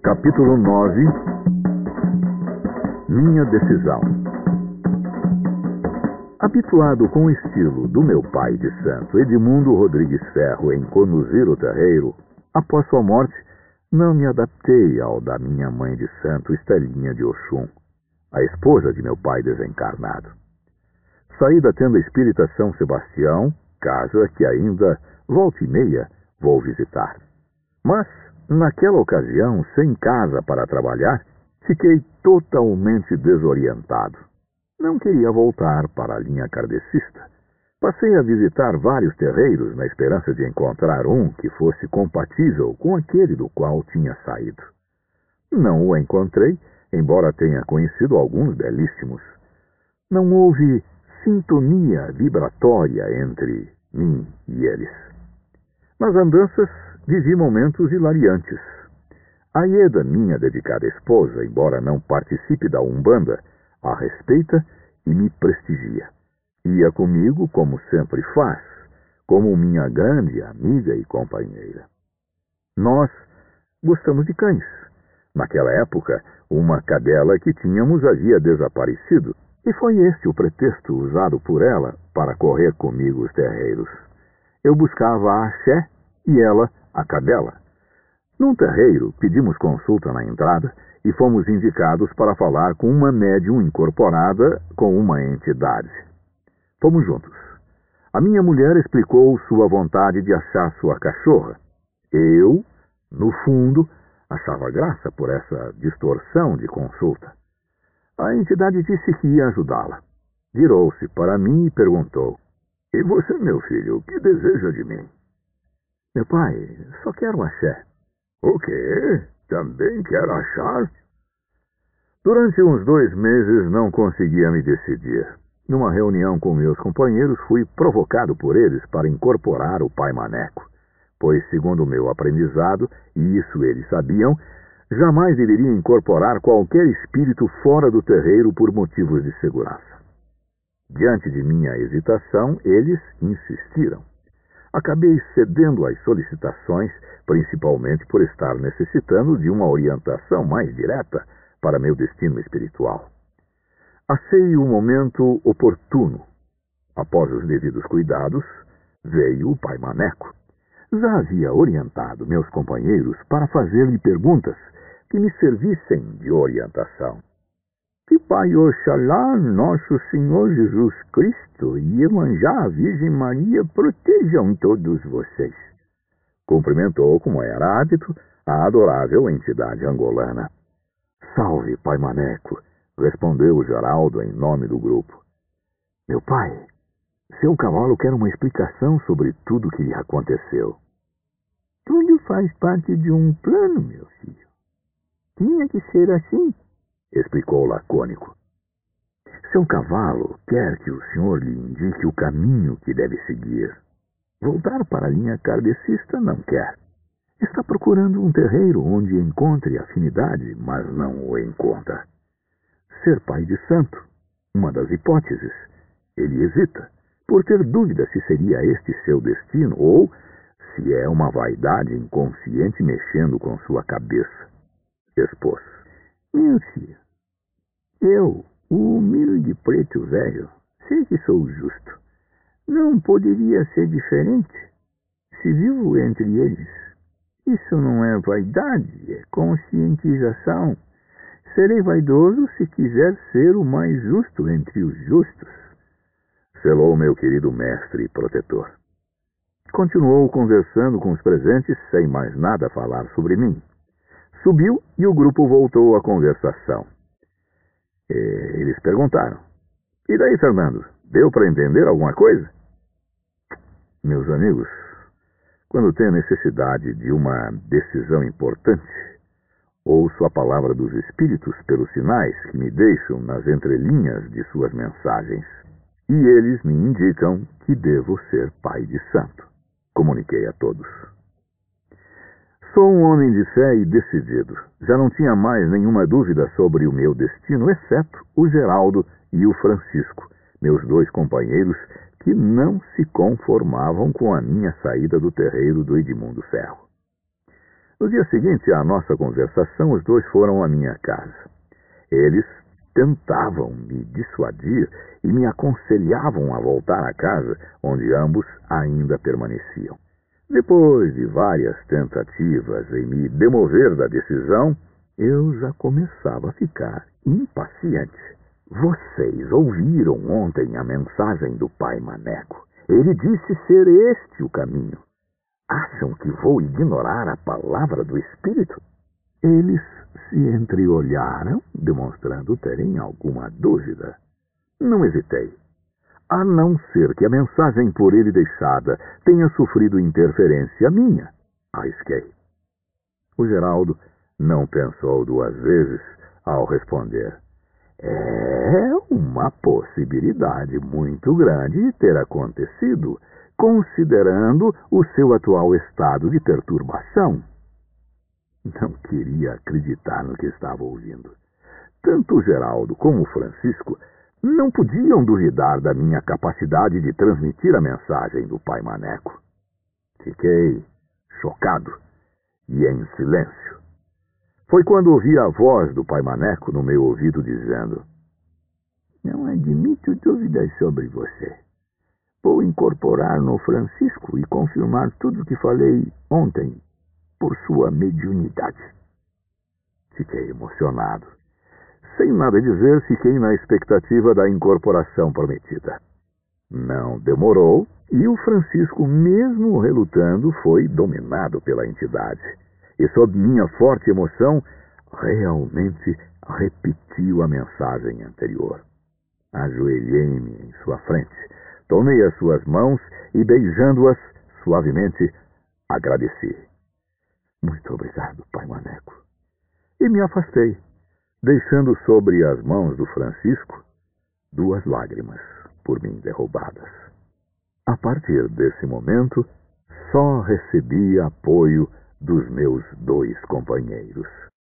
Capítulo 9. Minha decisão. Habituado com o estilo do meu pai de santo, Edmundo Rodrigues Ferro, em conduzir o terreiro, após sua morte, não me adaptei ao da minha mãe de santo, Estelinha de Oxum, a esposa de meu pai desencarnado. Saí da tenda espírita São Sebastião, casa que ainda, volta e meia, vou visitar. Mas, naquela ocasião, sem casa para trabalhar, fiquei totalmente desorientado. Não queria voltar para a linha kardecista. Passei a visitar vários terreiros na esperança de encontrar um que fosse compatível com aquele do qual tinha saído. Não o encontrei, embora tenha conhecido alguns belíssimos. Não houve sintonia vibratória entre mim e eles. Nas andanças, vivi momentos hilariantes. A Ieda, minha dedicada esposa, embora não participe da Umbanda, a respeita e me prestigia. Ia comigo, como sempre faz, como minha grande amiga e companheira. Nós gostamos de cães. Naquela época, uma cadela que tínhamos havia desaparecido, e foi este o pretexto usado por ela para correr comigo os terreiros. Eu buscava a axé e ela a cadela. Num terreiro, pedimos consulta na entrada e fomos indicados para falar com uma médium incorporada com uma entidade. Fomos juntos. A minha mulher explicou sua vontade de achar sua cachorra. Eu, no fundo, achava graça por essa distorção de consulta. A entidade disse que ia ajudá-la. Virou-se para mim e perguntou: "E você, meu filho, o que deseja de mim?" "Meu pai, só quero axé." "O quê? Também quer achar?" Durante uns 2 meses não conseguia me decidir. Numa reunião com meus companheiros, fui provocado por eles para incorporar o pai Maneco, pois, segundo o meu aprendizado, e isso eles sabiam, jamais deveria incorporar qualquer espírito fora do terreiro por motivos de segurança. Diante de minha hesitação, eles insistiram. Acabei cedendo às solicitações, principalmente por estar necessitando de uma orientação mais direta para meu destino espiritual. Achei o momento oportuno. Após os devidos cuidados, veio o pai Maneco. Já havia orientado meus companheiros para fazer-lhe perguntas que me servissem de orientação. Que Pai Oxalá, Nosso Senhor Jesus Cristo e Iemanjá, a Virgem Maria, protejam todos vocês. Cumprimentou, como era hábito, a adorável entidade angolana. Salve, Pai Maneco, respondeu o Geraldo em nome do grupo. Meu pai, seu cavalo quer uma explicação sobre tudo o que lhe aconteceu. Tudo faz parte de um plano, meu filho. Tinha que ser assim, explicou o lacônico. Seu cavalo quer que o senhor lhe indique o caminho que deve seguir. Voltar para a linha kardecista não quer. Está procurando um terreiro onde encontre afinidade, mas não o encontra. Ser pai de santo, uma das hipóteses. Ele hesita, por ter dúvida se seria este seu destino ou se é uma vaidade inconsciente mexendo com sua cabeça. Expôs. Meu filho, eu, o humilde preto velho, sei que sou justo. Não poderia ser diferente se vivo entre eles. Isso não é vaidade, é conscientização. Serei vaidoso se quiser ser o mais justo entre os justos. Selou meu querido mestre e protetor. Continuou conversando com os presentes sem mais nada a falar sobre mim. Subiu e o grupo voltou à conversação. Eles perguntaram: "E daí, Fernando? Deu para entender alguma coisa?" Meus amigos, quando tenho necessidade de uma decisão importante, ouço a palavra dos espíritos pelos sinais que me deixam nas entrelinhas de suas mensagens. E eles me indicam que devo ser pai de santo. Comuniquei a todos. Sou um homem de fé e decidido. Já não tinha mais nenhuma dúvida sobre o meu destino, exceto o Geraldo e o Francisco, meus 2 companheiros que não se conformavam com a minha saída do terreiro do Edmundo Ferro. No dia seguinte à nossa conversação, os dois foram à minha casa. Eles tentavam me dissuadir e me aconselhavam a voltar à casa, onde ambos ainda permaneciam. Depois de várias tentativas em me demover da decisão, eu já começava a ficar impaciente. Vocês ouviram ontem a mensagem do pai Maneco. Ele disse ser este o caminho. Acham que vou ignorar a palavra do Espírito? Eles se entreolharam, demonstrando terem alguma dúvida. Não hesitei. A não ser que a mensagem por ele deixada tenha sofrido interferência minha, arrisquei. O Geraldo não pensou duas vezes ao responder. É uma possibilidade muito grande de ter acontecido, considerando o seu atual estado de perturbação. Não queria acreditar no que estava ouvindo. Tanto o Geraldo como o Francisco não podiam duvidar da minha capacidade de transmitir a mensagem do pai Maneco. Fiquei chocado e em silêncio. Foi quando ouvi a voz do pai Maneco no meu ouvido dizendo: não admito dúvidas sobre você. Vou incorporar no Francisco e confirmar tudo o que falei ontem por sua mediunidade. Fiquei emocionado. Sem nada dizer, fiquei na expectativa da incorporação prometida. Não demorou e o Francisco, mesmo relutando, foi dominado pela entidade. E, sob minha forte emoção, realmente repetiu a mensagem anterior. Ajoelhei-me em sua frente, tomei as suas mãos e, beijando-as suavemente, agradeci. Muito obrigado, pai Maneco. E me afastei, deixando sobre as mãos do Francisco 2 lágrimas por mim derrubadas. A partir desse momento, só recebi apoio dos meus 2 companheiros.